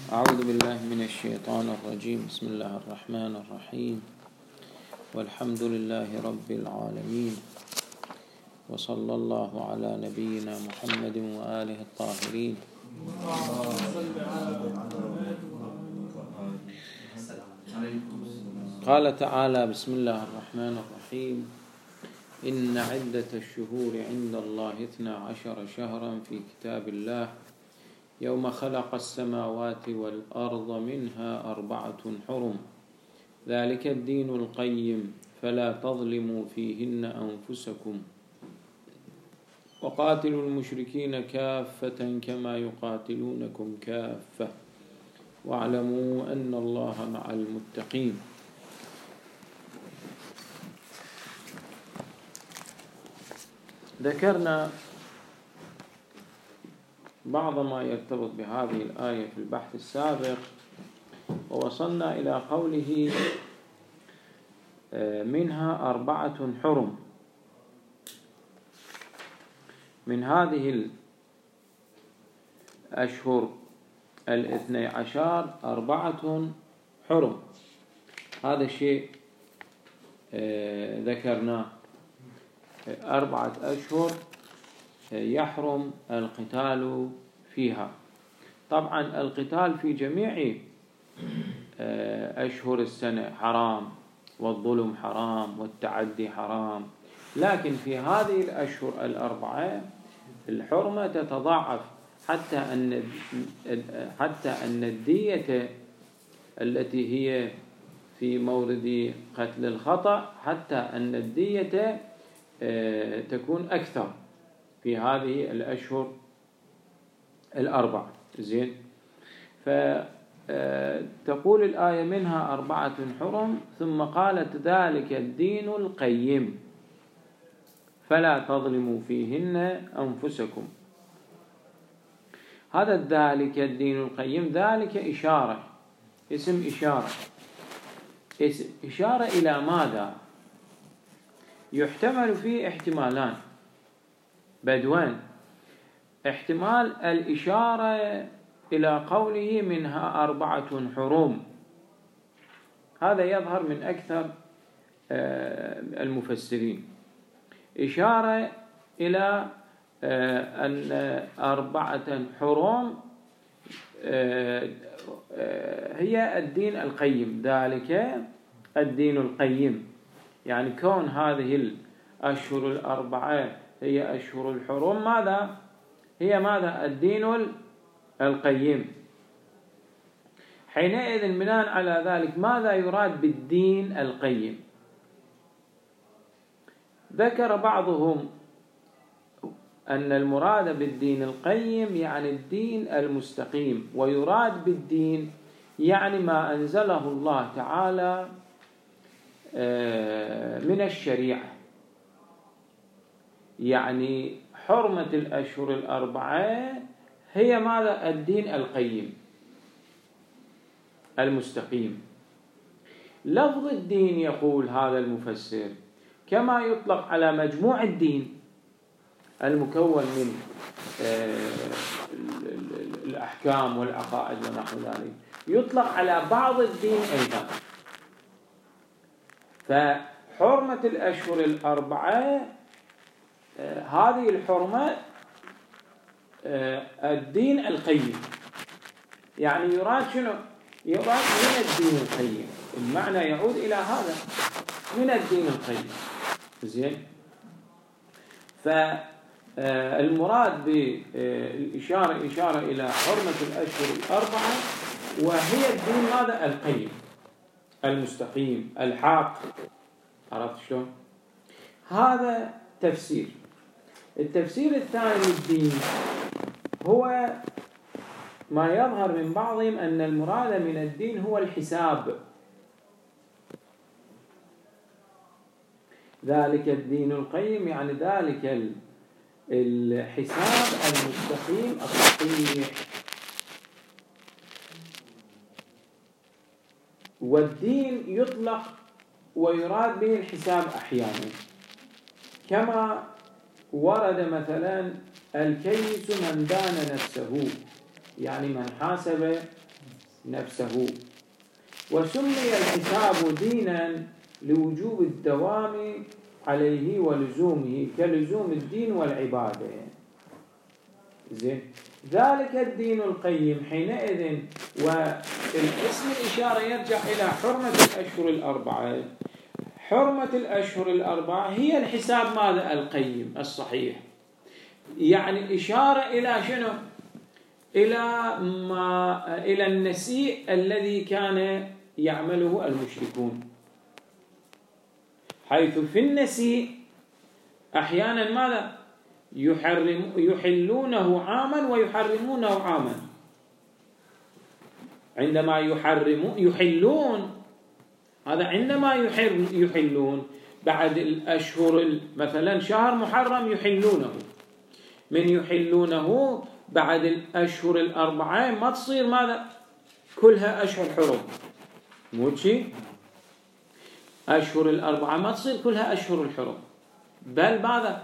أعوذ بالله من الشيطان الرجيم. بسم الله الرحمن الرحيم، والحمد لله رب العالمين، وصلى الله على نبينا محمد وآله الطاهرين. قال تعالى: بسم الله الرحمن الرحيم: إن عدة الشهور عند الله 12 شهرا في كتاب الله يوم خلق السماوات والأرض منها 4 حرم ذلك الدين القيم فلا تظلموا فيهن أنفسكم وقاتلوا المشركين كافة كما يقاتلونكم كافة واعلموا أن الله مع المتقين. ذكرنا بعض ما يرتبط بهذه الآية في البحث السابق، ووصلنا إلى قوله منها 4 حرم. من هذه الأشهر 12 4 حرم. هذا الشيء ذكرناه. 4 أشهر يحرم القتال فيها. طبعا القتال في جميع أشهر السنة حرام، والظلم حرام، والتعدي حرام، لكن في هذه الأشهر 4 الحرمة تتضاعف حتى أن الدية التي هي في مورد قتل الخطأ، حتى أن الدية تكون أكثر في هذه الأشهر 4. زين. فتقول الآية منها 4 حرم، ثم قالت ذلك الدين القيم فلا تظلموا فيهن أنفسكم. هذا ذلك الدين القيم، ذلك إشارة، اسم إشارة. إشارة إلى ماذا؟ يحتمل فيه احتمالان بدوان. احتمال الإشارة إلى قوله منها 4 حرم، هذا يظهر من أكثر المفسرين. إشارة إلى أن 4 حرم هي الدين القيم، ذلك الدين القيم، يعني كون هذه الأشهر 4 هي أشهر الحرم، ماذا هي؟ ماذا؟ الدين القيم. حينئذ بناء على ذلك ماذا يراد بالدين القيم؟ ذكر بعضهم أن المراد بالدين القيم يعني الدين المستقيم، ويراد بالدين يعني ما أنزله الله تعالى من الشريعة، يعني حرمة الأشهر 4 هي ماذا؟ الدين القيم المستقيم. لفظ الدين، يقول هذا المفسر، كما يطلق على مجموع الدين المكون من الأحكام والعقائد ونحو ذلك، يطلق على بعض الدين أيضا. فحرمة الأشهر 4 هذه الحرمة الدين القيم، يعني يراد شنو؟ يراد من الدين القيم، المعنى يعود إلى هذا، من الدين القيم. زين. فالمراد بالإشارة إشارة إلى حرمة الأشهر 4، وهي الدين ماذا؟ القيم المستقيم الحق. عرفت شلون؟ هذا تفسير. التفسير الثاني للدين هو ما يظهر من بعضهم أن المراد من الدين هو الحساب، ذلك الدين القيم يعني ذلك الحساب المستقيم الصحيح. والدين يطلق ويراد به الحساب أحيانا، كما ورد مثلا الكيس من دان نفسه، يعني من حاسب نفسه. وسمي الحساب دينا لوجوب الدوام عليه ولزومه كلزوم الدين والعبادة. زين، ذلك الدين القيم حينئذ. والاسم الإشارة يرجع إلى حرمة الأشهر الأربعة. حرمة الأشهر الأربعة هي الحساب ماذا؟ القيم الصحيح. يعني إشارة إلى شنو؟ إلى النسيء الذي كان يعمله المشركون، حيث في النسيء أحيانا ماذا؟ يحلونه عاما ويحرمونه عاما. عندما يحلون، هذا عندما يحلون بعد الأشهر، مثلا شهر محرم يحلونه، من يحلونه بعد الأشهر الأربعة ما تصير ماذا؟ كلها أشهر حرم، مو شيء؟ أشهر الأربعة ما تصير كلها أشهر الحرم، بل ماذا؟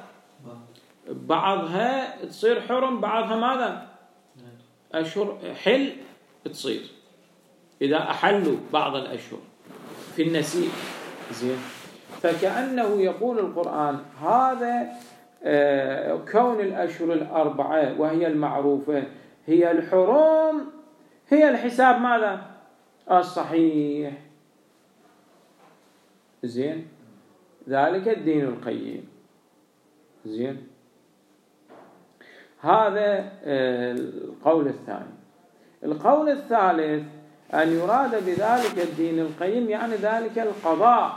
بعضها تصير حرم، بعضها ماذا؟ أشهر حل تصير إذا أحلوا بعض الأشهر في النسيء. زين، فكأنه يقول القرآن هذا كون الأشهر الأربعة وهي المعروفة هي الحرم، هي الحساب ماذا؟ الصحيح. زين، ذلك الدين القيم. زين، هذا القول الثاني. القول الثالث أن يراد بذلك الدين القيم يعني ذلك القضاء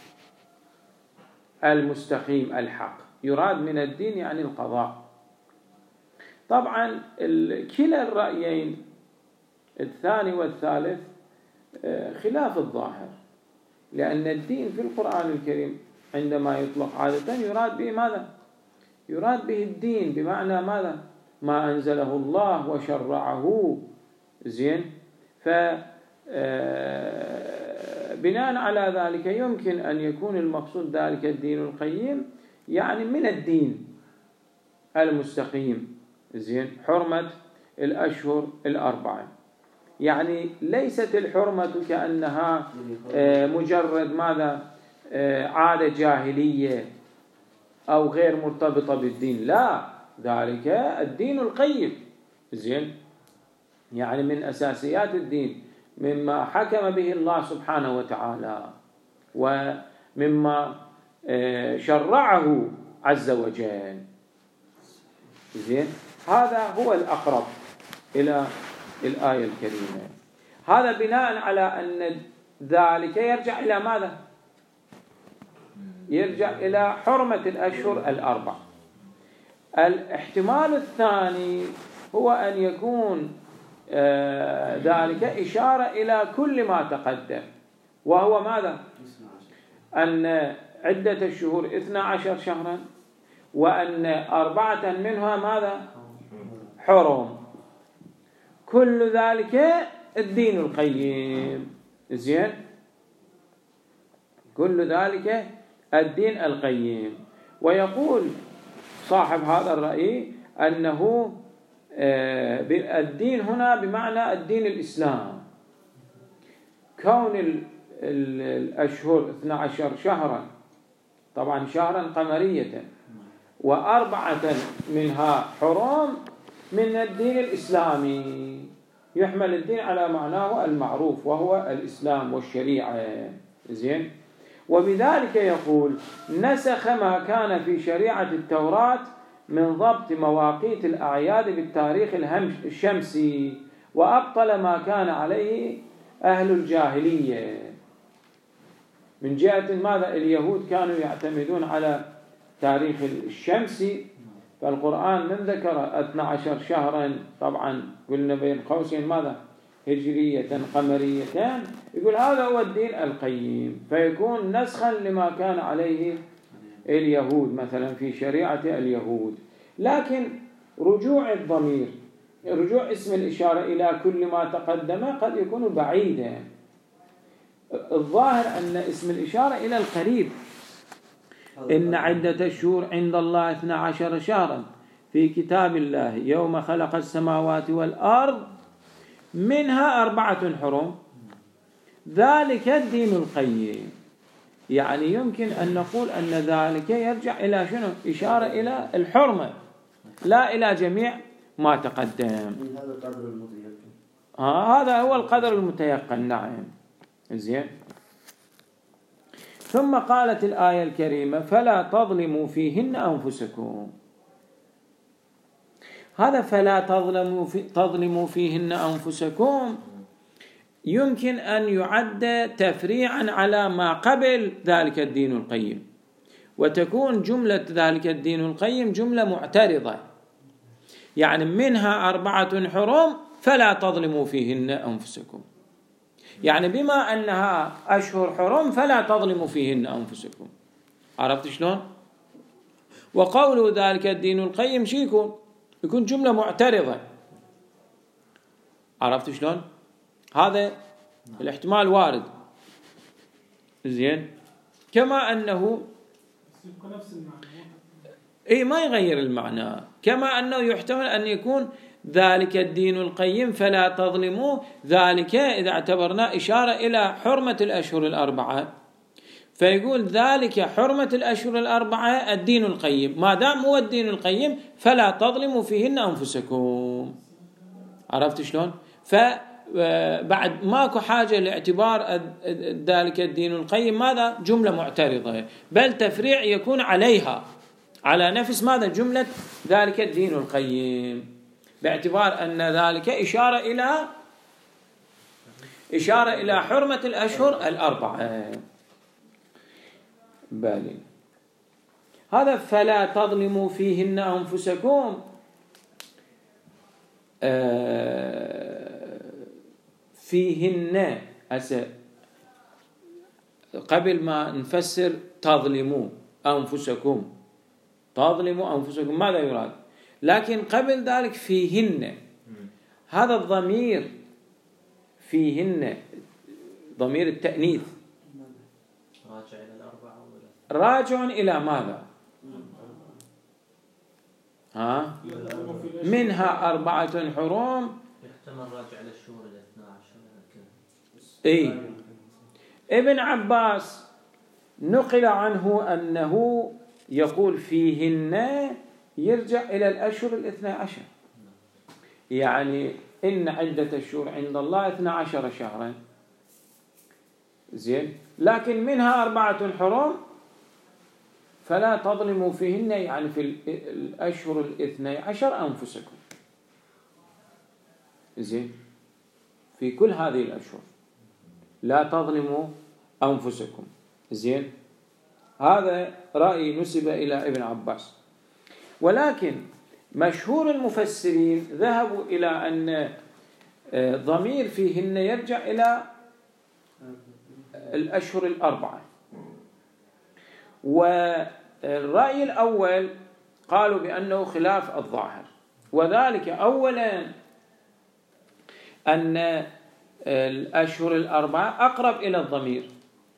المستقيم الحق. يراد من الدين يعني القضاء. طبعا كلا الرأيين الثاني والثالث خلاف الظاهر، لأن الدين في القرآن الكريم عندما يطلق عادة يراد به ماذا؟ يراد به الدين بمعنى ماذا؟ ما أنزله الله وشرعه. زين، فبناء على ذلك يمكن أن يكون المقصود ذلك الدين القيم يعني من الدين المستقيم. زين، حرمة الأشهر الأربعة، يعني ليست الحرمة كأنها مجرد ماذا؟ عادة جاهلية أو غير مرتبطة بالدين، لا، ذلك الدين القيم. زين، يعني من أساسيات الدين، مما حكم به الله سبحانه وتعالى ومما شرعه عز وجل. زين، هذا هو الأقرب إلى الآية الكريمة. هذا بناء على أن ذلك يرجع إلى ماذا؟ يرجع إلى حرمة الأشهر الأربع. الاحتمال الثاني هو أن يكون ذلك إشارة إلى كل ما تقدم، وهو ماذا؟ أن عدة الشهور 12 شهرا، وأن 4 منها ماذا؟ حرم. كل ذلك الدين القيم. زين، كل ذلك الدين القيم. ويقول صاحب هذا الرأي أنه الدين هنا بمعنى الدين الإسلام. كون الأشهر 12 شهرا، طبعا شهرا قمرية، و4 منها حرم من الدين الإسلامي، يحمل الدين على معناه المعروف وهو الإسلام والشريعة. زين، وبذلك يقول نسخ ما كان في شريعة التوراة من ضبط مواقيت الأعياد بالتاريخ الشمسي، وأبطل ما كان عليه أهل الجاهلية. من جهة ماذا؟ اليهود كانوا يعتمدون على تاريخ الشمسي، فالقرآن من ذكر 12 شهرا، طبعا قلنا بين قوسين ماذا؟ هجرية قمرية، يقول هذا هو الدين القيم، فيكون نسخا لما كان عليه اليهود مثلا في شريعة اليهود. لكن رجوع الضمير، رجوع اسم الإشارة إلى كل ما تقدم قد يكون بعيدا. الظاهر أن اسم الإشارة إلى القريب. إن عدة الشهور عند الله 12 شهرا في كتاب الله يوم خلق السماوات والأرض منها 4 حرم ذلك الدين القيم. يعني يمكن أن نقول أن ذلك يرجع إلى شنو؟ إشارة إلى الحرمة لا إلى جميع ما تقدم. هذا القدر المتيقن. هذا هو القدر المتيقن. نعم. زين. ثم قالت الآية الكريمة فلا تظلموا فيهن أنفسكم. هذا فلا تظلموا فيهن أنفسكم يمكن أن يعد تفريعا على ما قبل ذلك الدين القيم، وتكون جملة ذلك الدين القيم جملة معترضة. يعني منها 4 حرم فلا تظلموا فيهن أنفسكم، يعني بما أنها أشهر حرم فلا تظلموا فيهن أنفسكم. عرفت شلون؟ وقول ذلك الدين القيم شو يكون جملة معترضة. عرفت شلون؟ هذا الاحتمال وارد. زين. كما أنه ما يغير المعنى، كما أنه يحتمل أن يكون ذلك الدين القيم فلا تظلموا، ذلك إذا اعتبرنا إشارة إلى حرمة الأشهر 4، فيقول ذلك حرمة الأشهر 4 الدين القيم، ما دام هو الدين القيم فلا تظلموا فيهن أنفسكم. عرفت شلون؟ فبعد ماكو حاجة لاعتبار ذلك الدين القيم ماذا؟ جملة معترضة، بل تفريع يكون عليها، على نفس ماذا؟ جملة ذلك الدين القيم، باعتبار أن ذلك إشارة إلى حرمة الأشهر 4. بالي هذا فلا تظلموا فيهن أنفسكم فيهن قبل ما نفسر تظلموا أنفسكم، ماذا يراد؟ لكن قبل ذلك فيهن، هذا الضمير فيهن ضمير التأنيث راجع إلى ماذا؟ منها 4 حرم. يحتمل راجع للشهور 12. ابن عباس نقل عنه أنه يقول فيهن يرجع إلى الأشهر 12، يعني إن عدة الشهور عند الله 12 شهرا. زين. لكن منها 4 حرم فلا تظلموا فيهن، يعني في الأشهر 12 أنفسكم. زين. في كل هذه الأشهر لا تظلموا أنفسكم. زين. هذا رأي نسب إلى ابن عباس، ولكن مشهور المفسرين ذهبوا إلى أن ضمير فيهن يرجع إلى الأشهر 4. والرأي الأول قالوا بأنه خلاف الظاهر، وذلك أولا أن الأشهر 4 أقرب إلى الضمير،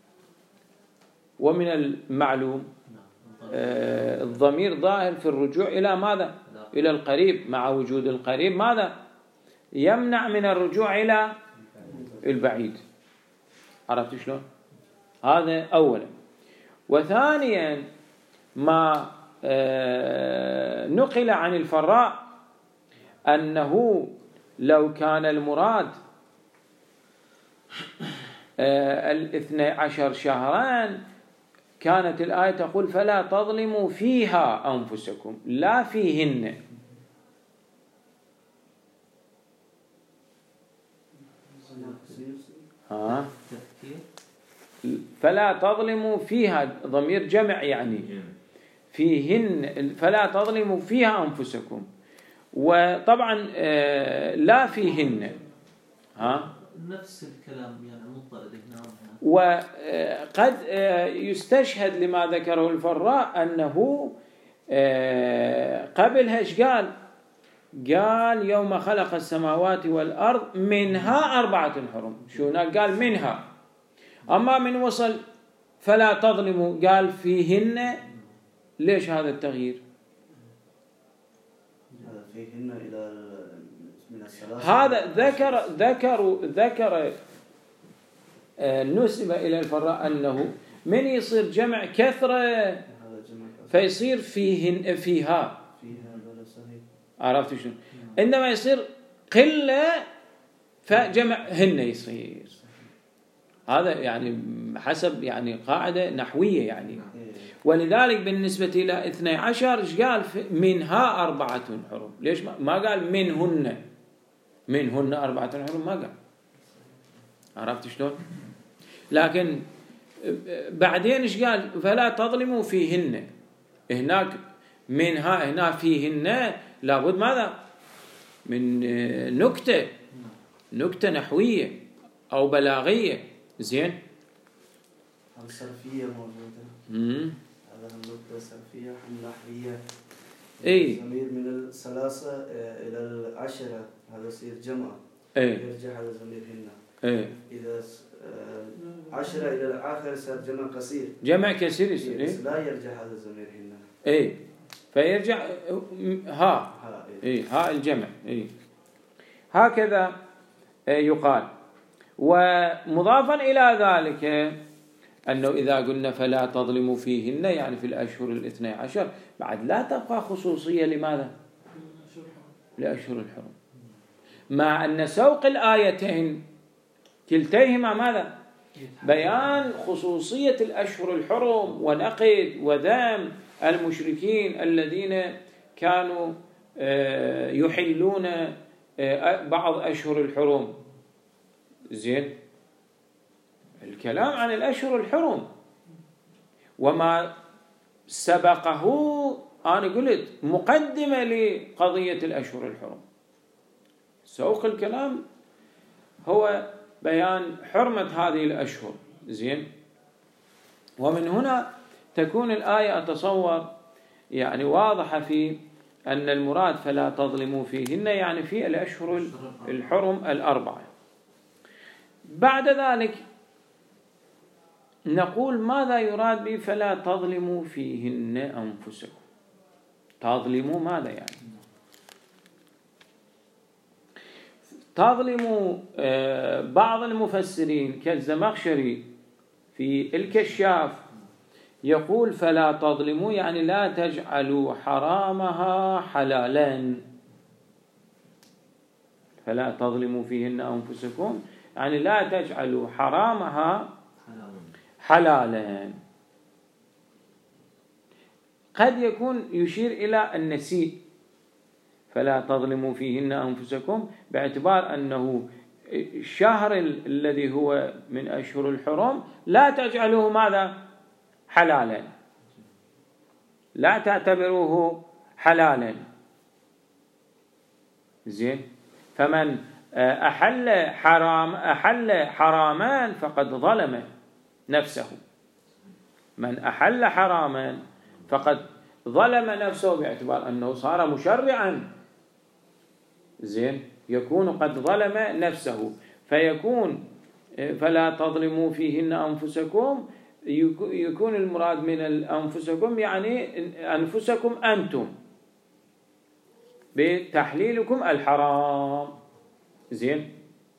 ومن المعلوم الضمير ظاهر في الرجوع إلى ماذا؟ إلى القريب، مع وجود القريب ماذا؟ يمنع من الرجوع إلى البعيد. عرفت شلون؟ هذا أولا. وثانيا ما نقل عن الفراء أنه لو كان المراد 12 شهرا كانت الآية تقول فلا تظلموا فيها أنفسكم لا فيهن. فلا تظلموا فيها ضمير جمع، يعني فيهن فلا تظلموا فيها أنفسكم، وطبعا لا فيهن نفس الكلام يعني مضطرد هنا. وقد يستشهد لما ذكره الفراء أنه قبلها إيش قال يوم خلق السماوات والأرض منها 4 حرم. شو قال منها، أما من وصل فلا تظلموا قال فيهن. ليش هذا التغيير؟ فيهن إلى منها هذا ذكر نسب إلى الفراء أنه من يصير جمع كثرة فيصير فيها عرفت شنو؟ عندما يصير قلة فجمع هن يصير. هذا يعني حسب يعني قاعدة نحوية يعني. ولذلك بالنسبة إلى 12 إيش قال؟ منها 4 حرم. ليش ما قال منهن 4 حرم؟ ما قال. عرفت شلون؟ لكن بعدين إيش قال؟ فلا تظلموا فيهن. هناك منها، هنا فيهن لابد ماذا؟ من نكتة نحوية أو بلاغية. زين؟ الصرفية موجودة. هذا النكتة صرفية نحوية. ضمير من 3 إلى 10 هذا يصير جمع. يرجع هذا ضمير هنا. إذا 10 إلى الآخر صار جمع قصير. جمع كثير يصير. لا يرجع هذا الضمير هنا. فيرجع ها الجمع. هكذا يقال. ومضافا إلى ذلك أنه إذا قلنا فلا تظلموا فيهن يعني في الأشهر 12 بعد لا تبقى خصوصية. لماذا؟ لأشهر الحرم، مع أن سوق الآيتين كلتيهما ماذا؟ بيان خصوصية الأشهر الحرم ونقد وذم المشركين الذين كانوا يحلون بعض أشهر الحرم. زين؟ الكلام عن الأشهر الحرم وما سبقه أنا قلت مقدمة لقضية الأشهر الحرم. سوق الكلام هو بيان حرمة هذه الأشهر. زين؟ ومن هنا تكون الآية أتصور يعني واضحة في أن المراد فلا تظلموا فيهن يعني في الأشهر الحرم 4. بعد ذلك نقول ماذا يراد به فلا تظلموا فيهن أنفسكم؟ تظلموا ماذا يعني؟ تظلموا بعض المفسرين كالزمخشري في الكشاف يقول فلا تظلموا يعني لا تجعلوا حرامها حلالا. فلا تظلموا فيهن أنفسكم يعني لا تجعلوا حرامها حلالا. قد يكون يشير إلى النسيء فلا تظلموا فيهن أنفسكم باعتبار أنه الشهر الذي هو من أشهر الحرم لا تجعلوه ماذا؟ حلالا، لا تعتبروه حلالا. زين؟ فمن أحل حرامان فقد ظلم نفسه. من أحل حراما فقد ظلم نفسه باعتبار أنه صار مشرعا. زين؟ يكون قد ظلم نفسه. فيكون فلا تظلموا فيهن أنفسكم يكون المراد من أنفسكم يعني أنفسكم أنتم بتحليلكم الحرام. زين؟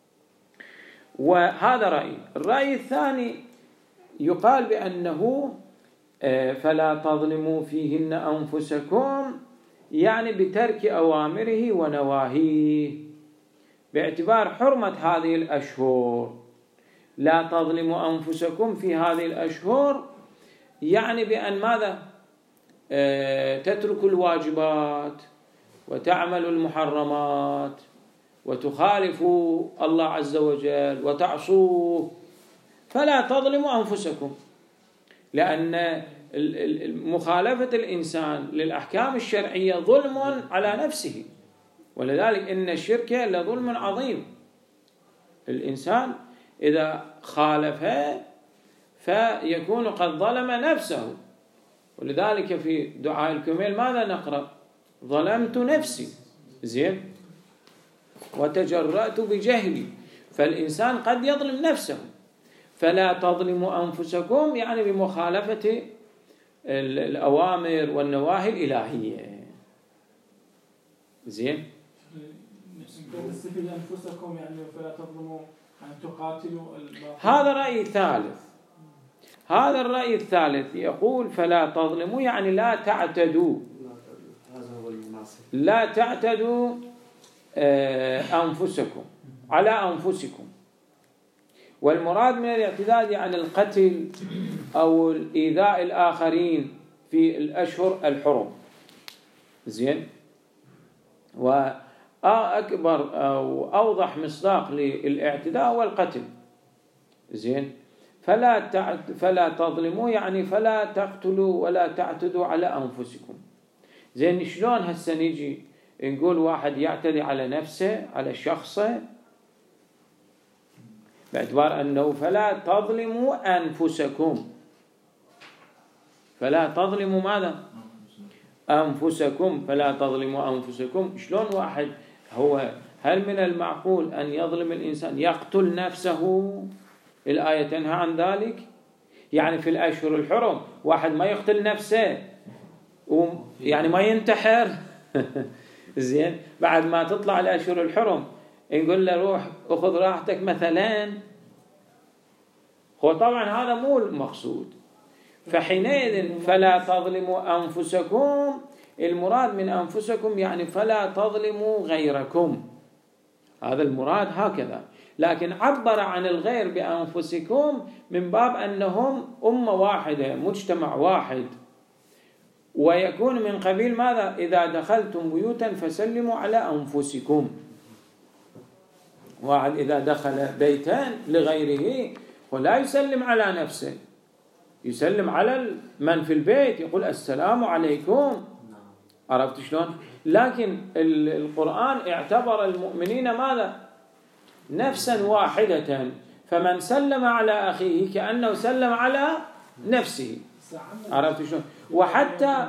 وهذا رأي. الرأي الثاني يقال بأنه فلا تظلموا فيهن أنفسكم يعني بترك أوامره ونواهيه باعتبار حرمة هذه الأشهر. لا تظلموا أنفسكم في هذه الأشهر يعني بأن ماذا؟ تتركوا الواجبات وتعملوا المحرمات وتخالفوا الله عز وجل وتعصوه. فلا تظلموا أنفسكم لأن مخالفة الإنسان للأحكام الشرعية ظلم على نفسه. ولذلك إن الشرك لظلم عظيم. الإنسان إذا خالفها فيكون قد ظلم نفسه. ولذلك في دعاء الكميل ماذا نقرأ؟ ظلمت نفسي. زين؟ وتجرأت بجهلي. فالإنسان قد يظلم نفسه. فلا تظلموا أنفسكم يعني بمخالفة الأوامر والنواهي الإلهية. زين؟ تستفيد أنفسكم يعني فلا تظلموا أن تقاتلوا هذا رأي ثالث. هذا الرأي الثالث يقول فلا تظلموا يعني لا تعتدوا، لا تعتدوا أنفسكم على أنفسكم. والمراد من الاعتداء يعني القتل أو الإيذاء الآخرين في الأشهر الحرم. زين. وأكبر أو أوضح مصداق للاعتداء هو القتل. زين. فلا تظلموا يعني فلا تقتلوا ولا تعتدوا على أنفسكم. زين. شلون هسه نيجي نقول واحد يعتدي على نفسه على شخصه باعتبار أنه فلا تظلموا أنفسكم، فلا تظلموا ماذا؟ أنفسكم، فلا تظلموا أنفسكم. شلون واحد هو هل من المعقول أن يظلم الإنسان يقتل نفسه؟ الآية تنهى عن ذلك. يعني في الأشهر الحرم واحد ما يقتل نفسه يعني ما ينتحر زين. بعد ما تطلع الأشهر الحرم نقول له روح أخذ راحتك مثلا. هو طبعا هذا مو المقصود. فحينئذ فلا تظلموا أنفسكم، المراد من أنفسكم يعني فلا تظلموا غيركم، هذا المراد هكذا. لكن عبر عن الغير بأنفسكم من باب أنهم أمة واحدة مجتمع واحد، ويكون من قبيل ماذا؟ إذا دخلتم بيوتا فسلموا على أنفسكم. واحد إذا دخل بيتان لغيره ولا يسلم على نفسه، يسلم على من في البيت، يقول السلام عليكم. عرفت شلون؟ لكن القرآن اعتبر المؤمنين ماذا؟ نفسا واحدة، فمن سلم على أخيه كأنه سلم على نفسه. عرفت شلون؟ وحتى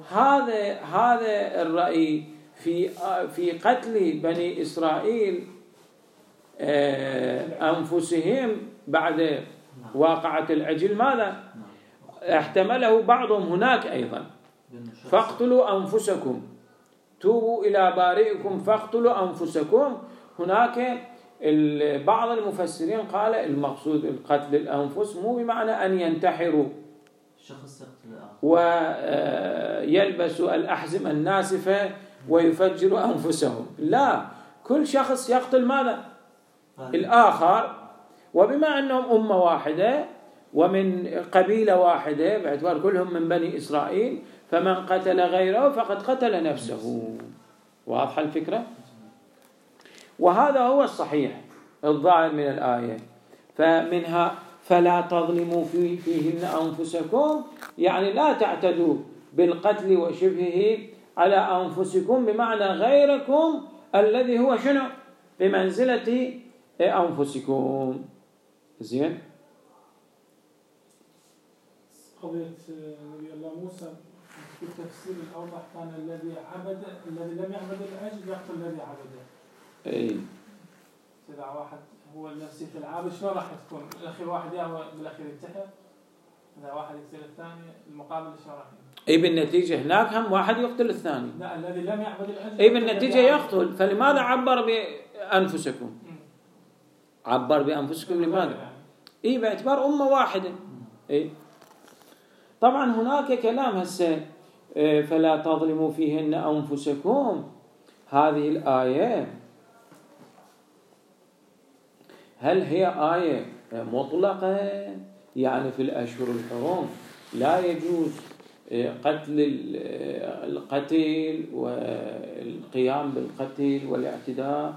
هذا الرأي في قتل بني إسرائيل أنفسهم بعد واقعة العجل ماذا؟ احتمله بعضهم هناك أيضا، فاقتلوا أنفسكم توبوا إلى بارئكم فاقتلوا أنفسكم. هناك بعض المفسرين قال المقصود القتل الأنفس مو بمعنى أن ينتحروا ويلبسوا الأحزمة الناسفة ويفجروا أنفسهم، لا، كل شخص يقتل ماذا؟ الآخر. وبما أنهم أمة واحدة ومن قبيلة واحدة باعتبار كلهم من بني إسرائيل، فمن قتل غيره فقد قتل نفسه. واضحة الفكرة؟ وهذا هو الصحيح الظاهر من الآية. فمنها فلا تظلموا فيهن أنفسكم يعني لا تعتدوا بالقتل وشبهه على أنفسكم، بمعنى غيركم الذي هو شنو؟ بمنزلة أنفسكم. زين. قضية نبي الله موسى في التفسير الأوضح كان الذي لم يعبد العجل يقتل الذي عبده. أي. إذا واحد هو نفسه في العابد شلون راح تكون؟ الأخير واحد يا بالأخير ينتحر، إذا واحد يقتل الثاني المقابل شلون راح يكون؟ أي بالنتيجة هناك هم واحد يقتل الثاني. لا الذي لم يعبد العجل. أي بالنتيجة يقتل. فلماذا عبر بأنفسكم؟ عبر بأنفسكم لماذا؟ إيه باعتبار أمة واحدة. إيه. طبعا هناك كلام هسه فلا تظلموا فيهن أنفسكم. هذه الآية هل هي آية مطلقة؟ يعني في الأشهر الحرم لا يجوز القتل والقيام بالقتل والاعتداء،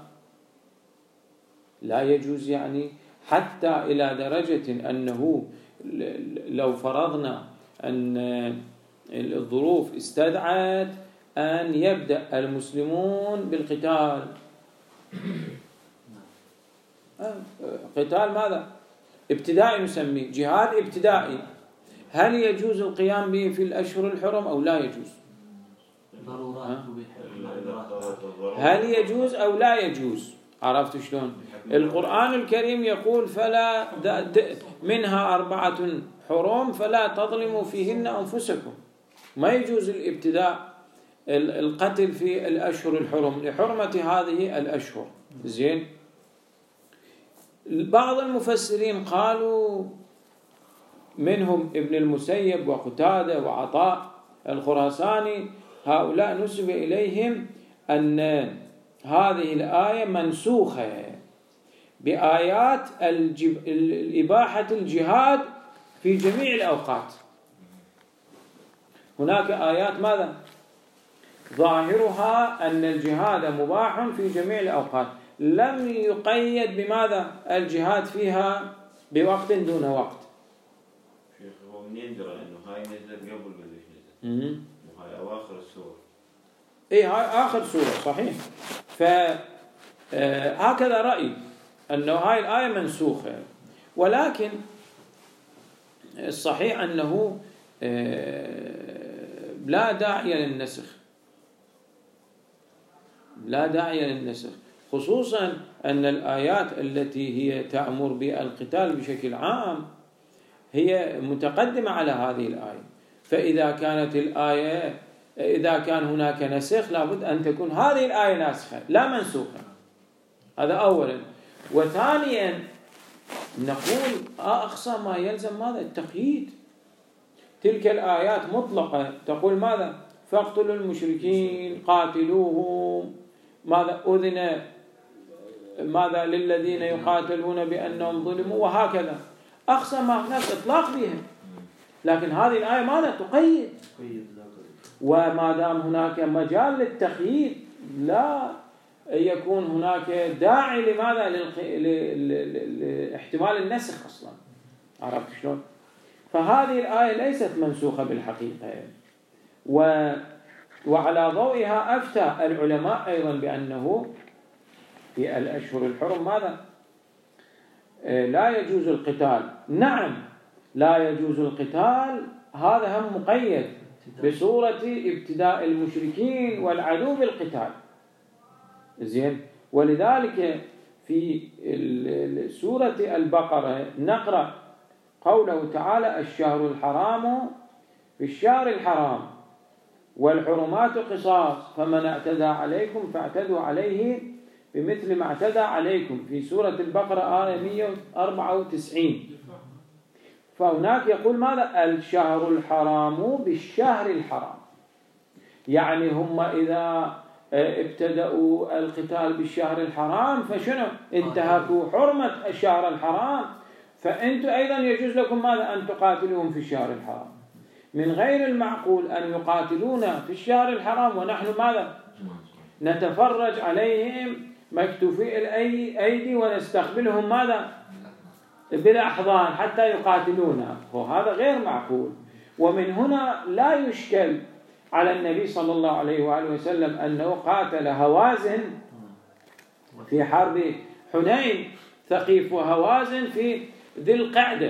لا يجوز يعني حتى إلى درجة أنه لو فرضنا أن الظروف استدعت أن يبدأ المسلمون بالقتال. قتال ماذا؟ ابتدائي، نسميه جهاد ابتدائي. هل يجوز القيام به في الأشهر الحرم أو لا يجوز؟ هل يجوز أو لا يجوز؟ عرفت شلون؟ القرآن الكريم يقول فلا منها 4 حرم فلا تظلموا فيهن أنفسكم. ما يجوز الابتداء القتل في الأشهر الحرم لحرمة هذه الأشهر. زين. بعض المفسرين قالوا منهم ابن المسيب وقتادة وعطاء الخراساني، هؤلاء نسب إليهم أن هذه الآية منسوخة بآيات إباحة الجهاد في جميع الأوقات. هناك آيات ماذا؟ ظاهرها أن الجهاد مباح في جميع الأوقات، لم يقيد بماذا؟ الجهاد فيها بوقت دون وقت. شيخ هو منين درى إنه هاي نزلت قبل بدش نزلت؟ وهاي أواخر السورة. إيه هاي آخر سورة صحيح. فهكذا رأي أنه هاي الآية منسوخة، ولكن الصحيح أنه لا داعي للنسخ، لا داعي للنسخ، خصوصا أن الآيات التي هي تأمر بالقتال بشكل عام هي متقدمة على هذه الآية. فإذا كانت الآية، إذا كان هناك نسخ لابد أن تكون هذه الآية ناسخة لا منسوخة. هذا أولا. وثانيا نقول أقصى ما يلزم ماذا؟ التقييد. تلك الآيات مطلقة تقول ماذا؟ فاقتلوا المشركين قاتلوهم، ماذا أذن ماذا للذين يقاتلون بأنهم ظلموا، وهكذا أقصى ما هناك إطلاق بهم. لكن هذه الآية ماذا؟ تقيد. وما دام هناك مجال للتقييد لا يكون هناك داعي لماذا؟ لاحتمال النسخ أصلا. عرفت شلون؟ فهذه الآية ليست منسوخة بالحقيقة. وعلى ضوئها أفتى العلماء أيضا بأنه في الأشهر الحرم ماذا؟ لا يجوز القتال. نعم لا يجوز القتال، هذا هم مقيد بصورة ابتداء المشركين والعدو بالقتال. زين. ولذلك في سورة البقرة نقرأ قوله تعالى: الشهر الحرام في الشهر الحرام والحرمات قصاص فمن اعتدى عليكم فاعتدوا عليه بمثل ما اعتدى عليكم، في سورة البقرة آية 194. فهناك يقول ماذا؟ الشهر الحرام بالشهر الحرام، يعني هم إذا ابتدأوا القتال بالشهر الحرام فشنو؟ انتهكوا حرمة الشهر الحرام، فأنتم أيضا يجوز لكم ماذا؟ أن تقاتلوهم في الشهر الحرام. من غير المعقول أن يقاتلونا في الشهر الحرام ونحن ماذا؟ نتفرج عليهم مكتوفي الأيدي ونستقبلهم ماذا؟ بالأحضان حتى يقاتلونا، وهذا غير معقول. ومن هنا لا يشكل على النبي صلى الله عليه وآله وسلم أنه قاتل هوازن في حرب حنين، ثقيف وهوازن في ذي القعدة،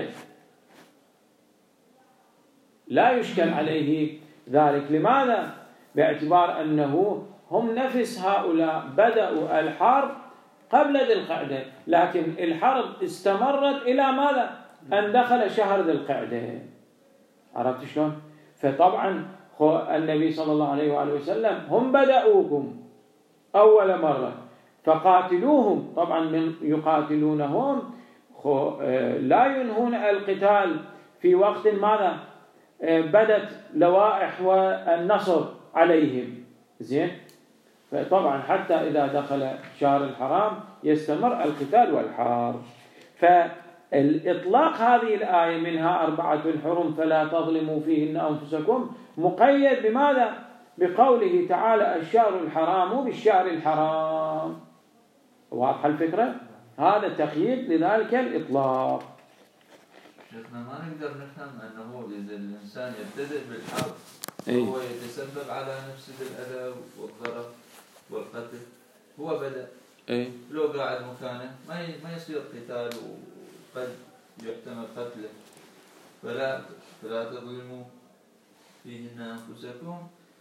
لا يشكل عليه ذلك. لماذا؟ باعتبار أنه هم نفس هؤلاء بدأوا الحرب قبل ذي القعدة، لكن الحرب استمرت إلى ماذا؟ أن دخل شهر ذي القعدة. عرفت شلون؟ فطبعا النبي صلى الله عليه وآله وسلم هم بدأوكم أول مرة فقاتلوهم، طبعا من يقاتلونهم لا ينهون القتال في وقت ماذا؟ بدت لوائح والنصر عليهم. زين. فطبعا حتى إذا دخل شهر الحرام يستمر القتال والحرب. فالإطلاق هذه الآية منها 4 حرم فلا تظلموا فيهن أنفسكم مقيد بماذا؟ بقوله تعالى: الشهر الحرام بالشهر الحرام. واضحة الفكرة؟ هذا تقييد لذلك الإطلاق. شيخنا ما نقدر نفهم أنه إذا الإنسان يبتدئ بالحرب هو يتسبب على نفسه بالأذى والضرر والقتل، هو بدأ لو قاعد مكانه ما يصير قتال وقد يحتمل قتله، فلا تظلموا فيهن أنفسكم،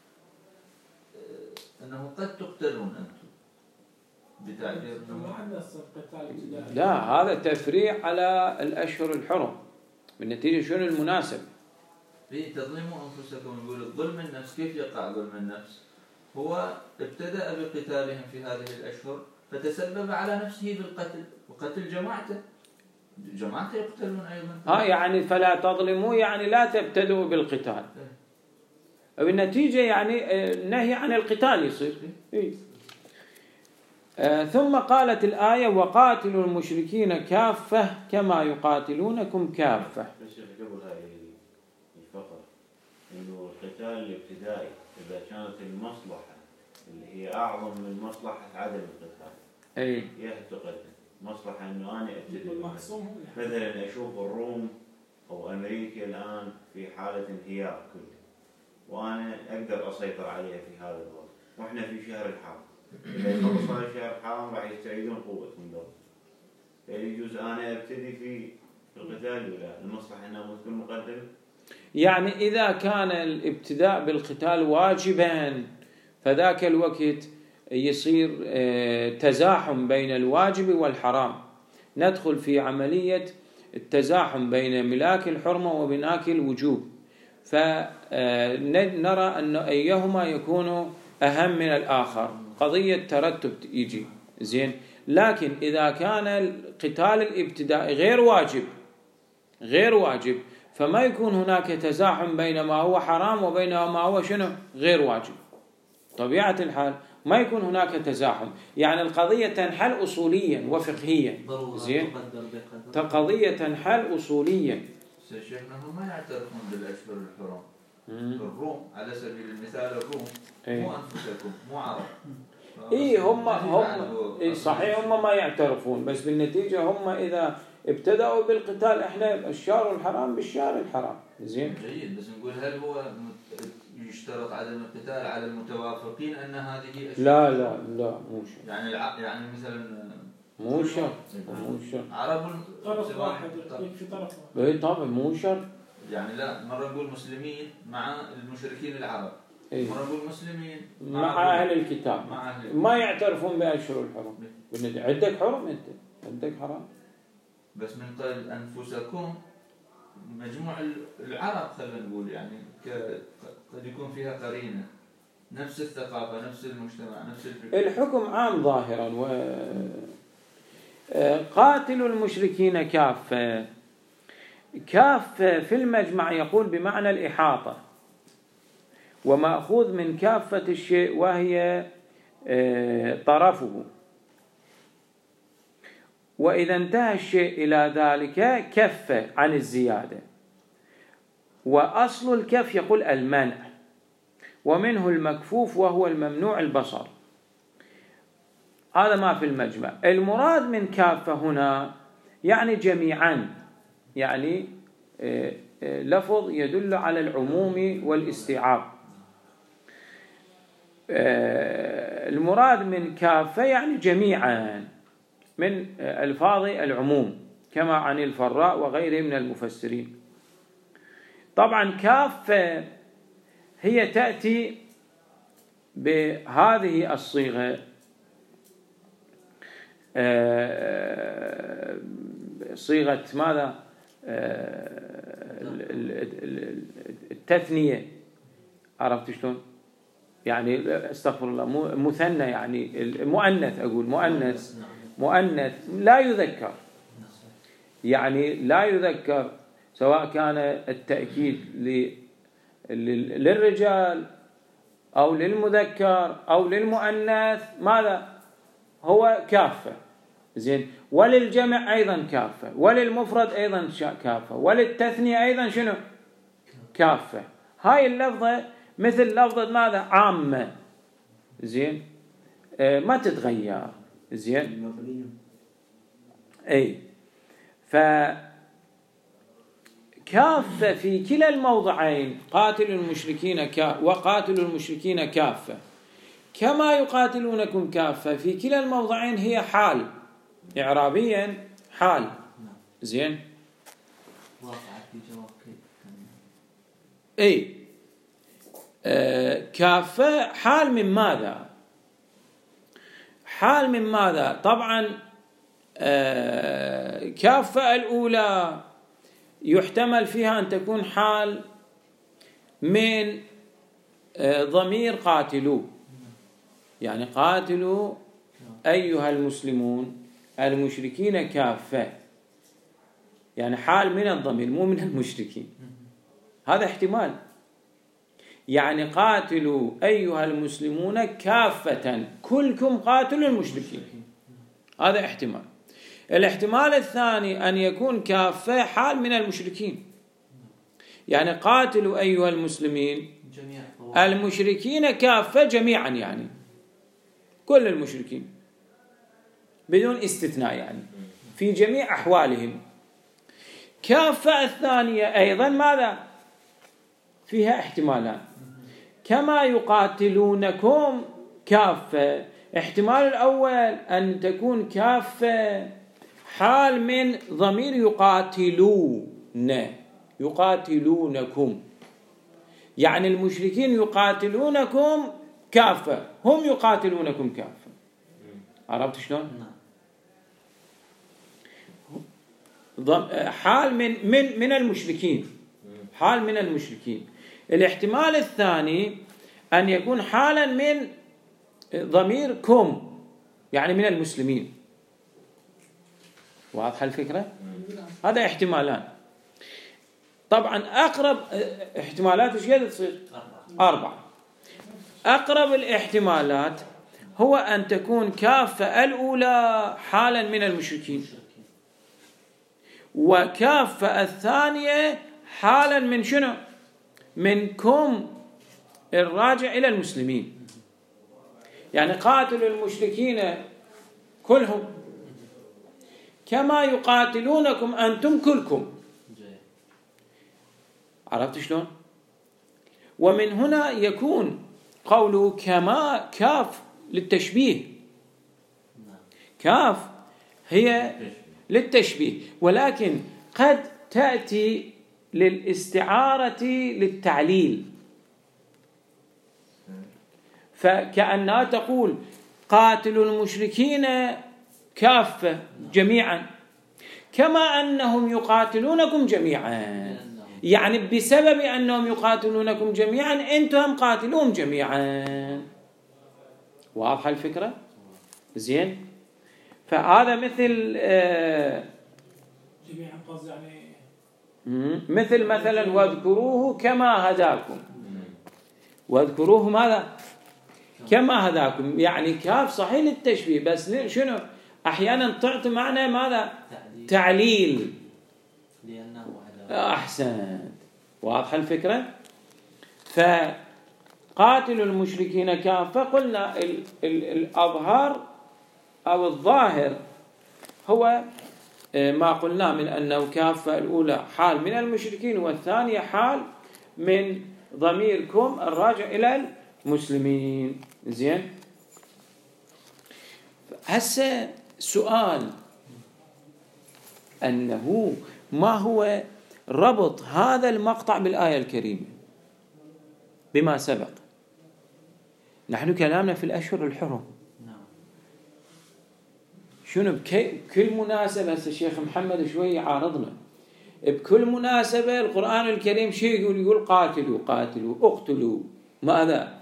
أنه قد تقتلون أنتم بتعبير. لا، هذا تفريع على الأشهر الحرم. بالنتيجة شنو المناسب؟ تظلموا أنفسكم. يقول ظلم النفس، كيف يقع ظلم النفس؟ هو ابتدأ بقتالهم في هذه الأشهر فتسبب على نفسه بالقتل وقتل جماعته يقتلون أيضا. يعني فلا تظلموا يعني لا تبتدوا بالقتال، وبالنتيجة يعني نهي عن القتال يصير. ثم قالت الآية وقاتلوا المشركين كافة كما يقاتلونكم كافة. بس قبل هاي الفقرة إنه القتال الابتدائي إذا كانت المصلحة اللي هي أعظم من مصلحة عدم القتال يهتقل مصلحة إنه أنا أبتدي مثلا أشوف الروم أو أمريكا الآن في حالة انهيار كلي وأنا أقدر أسيطر عليها في هذا الوقت وإحنا في شهر الحرب. إذا يخلص هذا الشهر الحرام راح يستعيدون قوتهم دول. فيجوز أنا أبتدي في القتال ولا المصلحة أنها تكون مقدمة؟ يعني إذا كان الابتداء بالقتال واجبا فذاك الوقت يصير تزاحم بين الواجب والحرام، ندخل في عملية التزاحم بين ملاك الحرمة وملاك الوجوب، فنرى أن أيهما يكون أهم من الآخر، قضية ترتب يجي زين. لكن إذا كان القتال الابتدائي غير واجب فما يكون هناك تزاحم بين ما هو حرام وبين ما هو غير واجب. طبيعة الحال ما يكون هناك تزاحم، يعني القضية تنحل أصوليا وفقهيا زين، قضية تنحل أصوليا. شيخنا هم ما يعترفون بالأشهر الحرم. الروم على سبيل المثال الروم مو أنفسكم مو عرب. هم صحيح هم ما يعترفون، بس بالنتيجة هم إذا ابتدأوا بالقتال احنا الشهر الحرام بالشهر الحرام زين. جيد، بس نقول هل هو يشترط عدم القتال على المتوافقين أن هذه أشهر؟ لا مو شرط. يعني مثلا مو شرط عرب طرف واحد في طرف واحد. طبعا مو شرط. يعني لا، مرة نقول مسلمين مع المشركين العرب، مرة نقول مسلمين مع أهل الكتاب ما يعترفون بأشهر الحرم. عندك حرم، أنت عندك حرام، بس من قبل أنفسكم مجموع العرب خلينا نقول يعني قد يكون فيها قرينة نفس الثقافة نفس المجتمع نفس الفكرة. الحكم عام ظاهرا. قاتلوا المشركين كافة في المجمع يقول بمعنى الإحاطة، ومأخوذ من كافة الشيء وهي طرفه، وإذا انتهى الشيء إلى ذلك كف عن الزيادة. وأصل الكف يقول المنع، ومنه المكفوف وهو الممنوع البصر. هذا ما في المجمع. المراد من كافة هنا يعني جميعا، يعني لفظ يدل على العموم والاستيعاب. المراد من كافة يعني جميعا من ألفاظ العموم كما عن الفراء وغيره من المفسرين. طبعا كافة هي تأتي بهذه الصيغة صيغة ماذا؟ التثنية. عرفت شلون؟ يعني استغفر الله، مثنى يعني المؤنث، أقول مؤنث لا يذكر، يعني لا يذكر سواء كان التأكيد للرجال أو للمذكر أو للمؤنث، ماذا هو كافة زين. وللجمع أيضا كافة، وللمفرد أيضا كافة، وللتثنية أيضا كافة. هاي اللفظة مثل لفظة ماذا؟ عامة زين، ما تتغير زين. فكافة في كلا الموضعين، قاتلوا المشركين وقاتلوا المشركين كافة كما يقاتلونكم كافة، في كلا الموضعين هي حال إعرابيا، حال زين. كافة حال من ماذا؟ حال من ماذا؟ طبعا كافة الأولى يحتمل فيها أن تكون حال من ضمير قاتلوا يعني قاتلوا أيها المسلمون المشركين كافة، يعني حال من الضمير مو من المشركين، هذا احتمال. يعني قاتلوا أيها المسلمون كافة، كلكم قاتلوا المشركين، هذا احتمال. الاحتمال الثاني أن يكون كافة حال من المشركين، يعني قاتلوا أيها المسلمين المشركين كافة جميعا، يعني كل المشركين بدون استثناء، يعني في جميع أحوالهم. كافة الثانية أيضا ماذا؟ فيها احتمالان، كما يقاتلونكم كافة. احتمال الأول أن تكون كافة حال من ضمير يقاتلونكم، يعني المشركين يقاتلونكم كافة، هم يقاتلونكم كافة. عرفت شلون؟ حال من المشركين، حال من المشركين. الاحتمال الثاني أن يكون حالا من ضميركم، يعني من المسلمين. واضحة الفكرة؟ هذا احتمالان. طبعا أقرب احتمالات ايش قد تصير؟ 4. أقرب الاحتمالات هو أن تكون كافة الأولى حالا من المشركين، وكافة الثانية حالا من شنو؟ منكم الراجع إلى المسلمين. يعني قاتلوا المشركين كلهم كما يقاتلونكم أنتم كلكم. عرفت شلون؟ ومن هنا يكون قوله كما كاف للتشبيه، كاف هي للتشبيه، ولكن قد تأتي للاستعارة للتعليل، فكأنها تقول قاتلوا المشركين كافة جميعا كما أنهم يقاتلونكم جميعا، يعني بسبب أنهم يقاتلونكم جميعا أنتم قاتلوهم جميعا. واضحة الفكرة؟ زين. فهذا مثل جميعا قصد يعني مثل مثلا واذكروه كما هداكم، واذكروه ماذا؟ كما هداكم، يعني كاف صحيح للتشبيه، بس شنو أحيانا تعطي معنى ماذا؟ تعليل. لأنه أحسن. واضحة الفكرة؟ فقاتلوا المشركين كافة، قلنا الأظهر أو الظاهر هو ما قلنا من أنه كافة الأولى حال من المشركين، والثانية حال من ضميركم الراجع إلى المسلمين. زين. هسه سؤال أنه ما هو ربط هذا المقطع بالآية الكريمة بما سبق؟ نحن كلامنا في الأشهر الحرم، شنو بكل مناسبة. هسه الشيخ محمد شوي عارضنا، بكل مناسبة القرآن الكريم شيء يقول قاتلوا قاتلوا، اقتلوا ماذا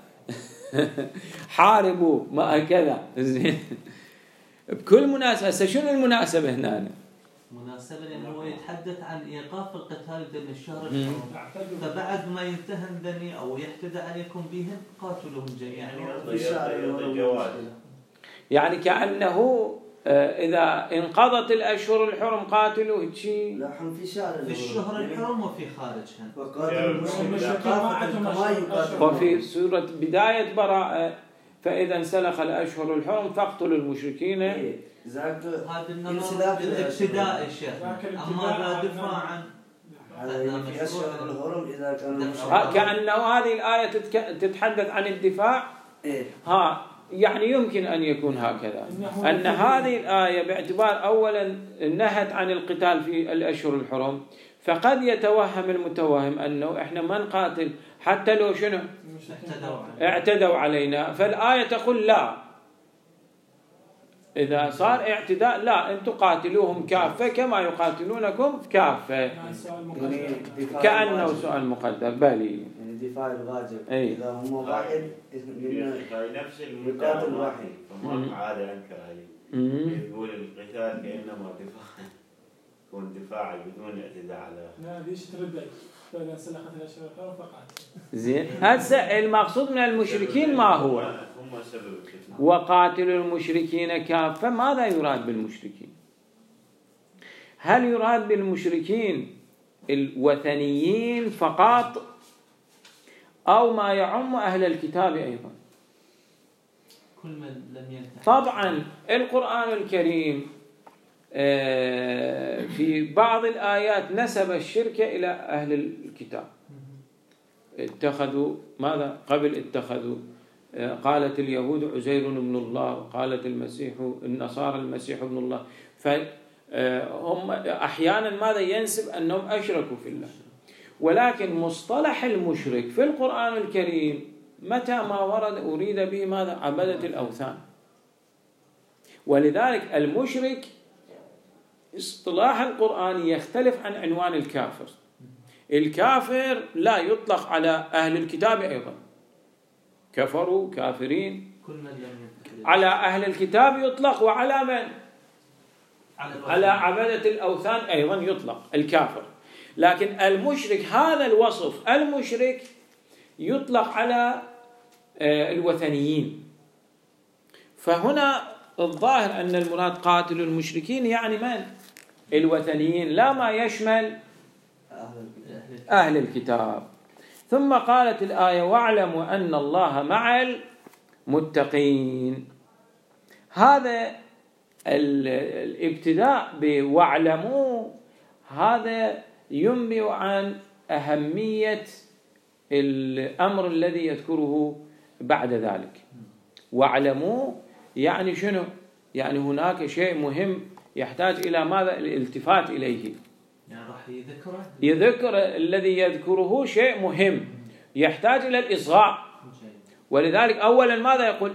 حاربوا ما كذا. زين. بكل مناسبة. هسه شنو المناسبة هنا؟ مناسبة لأنه هو يتحدث عن إيقاف القتال ضمن الشهر الحرام، فبعد ما ينتهن ذني أو يحتدى عليكم بهم قاتلوهم جميعا. يعني كأنه إذا انقضت الأشهر الحرم قاتلوا شيء. لا هم في شهر في الشهر الحرم وفي خارجها. وفي سورة بداية براءة فإذا انسلخ الأشهر الحرم فاقتلوا المشركين. هذا النظر بالابتداء الشيخ، أما لا دفاعا في أشهر الحرم إذا كانوا كأنه هذه الآية تتحدث عن الدفاع. ها يعني يمكن أن يكون هكذا، أن هذه الآية باعتبار أولا نهت عن القتال في الأشهر الحرم، فقد يتوهم المتوهم أنه إحنا ما نقاتل حتى لو شنو اعتدوا علينا، فالآية تقول لا، إذا صار اعتداء لا، أنتم قاتلوهم كافة كما يقاتلونكم كافة. كأنه سؤال مقدر. بالي يعني دفاع الواجب. أي. إذا هم واحد نفس المقاتل واحد فما عاد أنكر هذه. يقول القتال كأنما دفاع، يكون دفاعي بدون اعتداء على. لا ليش تردد؟ فإذا سلخت الأشهر الحرم فقط. زين. هسه المقصود من المشركين ما هو؟ هم سبب الفتنة. وقاتلوا المشركين كافة. ماذا يراد بالمشركين؟ هل يراد بالمشركين الوثنيين فقط أو ما يعم أهل الكتاب أيضا؟ كل من لم ينتهي. طبعا القرآن الكريم في بعض الآيات نسب الشرك إلى أهل الكتاب. اتخذوا ماذا؟ قبل اتخذوا، قالت اليهود عزير ابن الله، وقالت النصارى المسيح ابن الله. فهم أحيانا ماذا ينسب أنهم أشركوا في الله. ولكن مصطلح المشرك في القرآن الكريم متى ما ورد أريد به ماذا؟ عبادة الأوثان. ولذلك المشرك اصطلاح القرآن يختلف عن عنوان الكافر. الكافر لا يطلق على أهل الكتاب أيضا، كفروا كافرين. كل من لم ينتهي. على أهل الكتاب يطلق، وعلى من؟ على عبادة الأوثان أيضا يطلق الكافر. لكن المشرك هذا الوصف المشرك يطلق على الوثنيين. فهنا الظاهر أن المراد قاتل المشركين يعني من؟ الوثنيين، لا ما يشمل أهل الكتاب. ثم قالت الآية واعلموا أن الله مع المتقين. هذا الابتداء بواعلموا هذا ينبئ عن أهمية الأمر الذي يذكره بعد ذلك. واعلموا يعني شنو؟ يعني هناك شيء مهم يحتاج إلى ماذا؟ الالتفات إليه. يعني راح يذكر الذي يذكره شيء مهم يحتاج إلى الإصغاء. ولذلك أولا ماذا يقول؟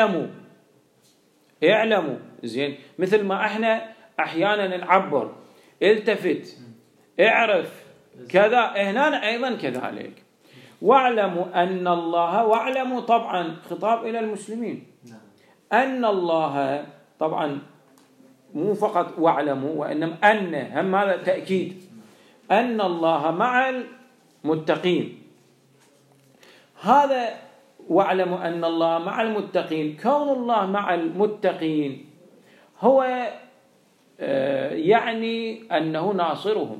اعلموا. زين، مثل ما احنا أحيانا نعبر التفت، اعرف كذا، هنا أيضا كذلك. واعلموا أن الله، واعلموا طبعا خطاب إلى المسلمين، أن الله طبعا مو فقط واعلموا وإنما أن هم هذا تأكيد، أن الله مع المتقين. هذا واعلموا أن الله مع المتقين، كون الله مع المتقين هو يعني أنه ناصرهم.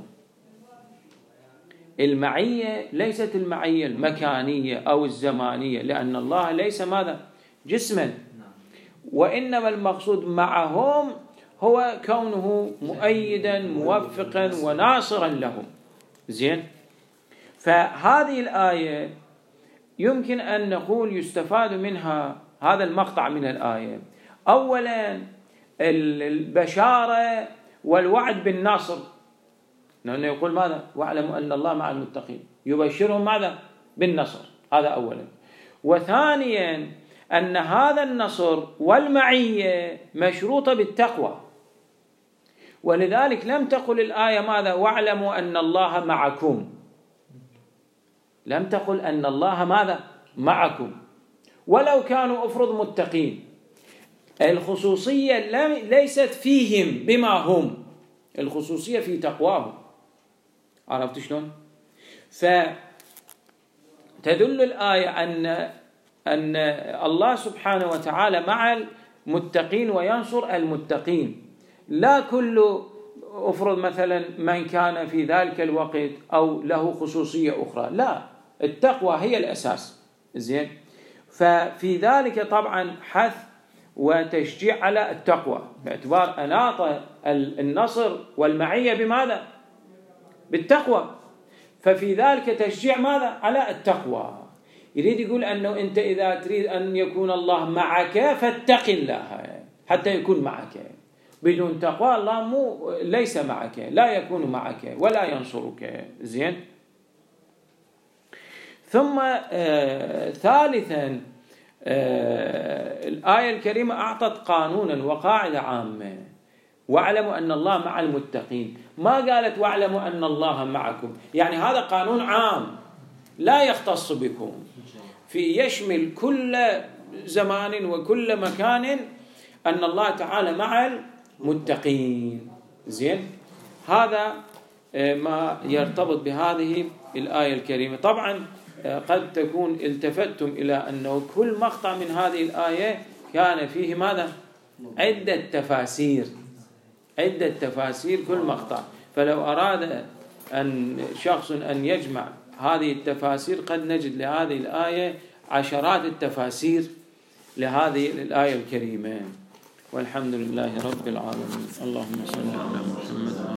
المعية ليست المعية المكانية أو الزمانية، لأن الله ليس ماذا؟ جسما، وإنما المقصود معهم هو كونه مؤيدا موفقا وناصرا لهم. زين، فهذه الآية يمكن أن نقول يستفاد منها هذا المقطع من الآية. أولا البشارة والوعد بالنصر، لأنه يقول ماذا؟ واعلموا أن الله مع المتقين، يبشرهم ماذا؟ بالنصر، هذا أولا. وثانيا أن هذا النصر والمعية مشروطة بالتقوى. ولذلك لم تقل الآية ماذا؟ واعلموا أن الله معكم، لم تقل أن الله ماذا؟ معكم، ولو كانوا أفرض متقين. الخصوصية ليست فيهم بما هم، الخصوصية في تقواهم. عرفت شلون؟ فتدل الآية أن الله سبحانه وتعالى مع المتقين وينصر المتقين، لا كل أفرض مثلا من كان في ذلك الوقت أو له خصوصية أخرى، لا، التقوى هي الأساس. زين، ففي ذلك طبعا حث وتشجيع على التقوى باعتبار أناط النصر والمعية بماذا؟ بالتقوى. ففي ذلك تشجيع ماذا؟ على التقوى. يريد يقول أنه أنت إذا تريد أن يكون الله معك فاتق الله حتى يكون معك. بدون تقوى الله ليس معك، لا يكون معك ولا ينصرك. زين. ثم ثالثا الآية الكريمة أعطت قانونا وقاعدة عامة: واعلموا أن الله مع المتقين. ما قالت واعلموا أن الله معكم، يعني هذا قانون عام لا يختص بكم، في يشمل كل زمان وكل مكان أن الله تعالى مع المتقين. زين، هذا ما يرتبط بهذه الآية الكريمة. طبعا قد تكون التفتتم إلى أنه كل مقطع من هذه الآية كان فيه ماذا؟ عدة تفاسير كل مقطع، فلو أراد شخص أن يجمع هذه التفاسير قد نجد لهذه الآية عشرات التفاسير لهذه الآية الكريمة. والحمد لله رب العالمين. اللهم صل على محمد.